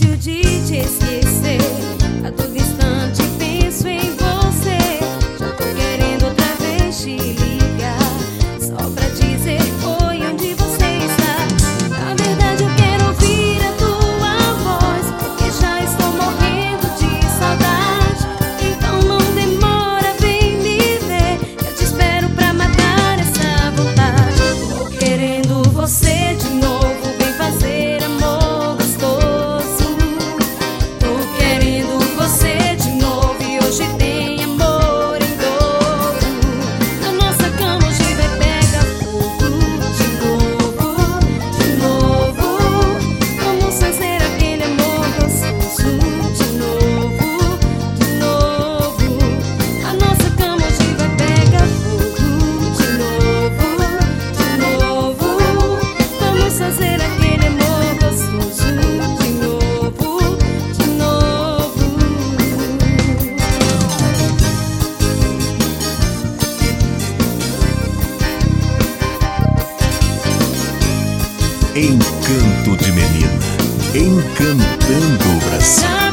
difícil de te esquecer. A todo instante penso em você. Já tô querendo outra vez te ligar, só pra dizer oi, onde você está. Na verdade eu quero ouvir a tua voz, porque já estou morrendo de saudade. Então não demora, vem me ver, eu te espero pra matar essa vontade. Tô querendo você de novo, vem fazer amor gostoso. Tô querendo você de novo e hoje tem amor em dobro. A nossa cama hoje vai pegar fogo de novo, de novo. Vamos fazer aquele amor gostoso de novo, de novo. A nossa cama hoje vai pegar fogo de novo, de novo. Vamos fazer aquele amor gostoso de novo, de novo. Encanto de Menina, encantando o Brasil.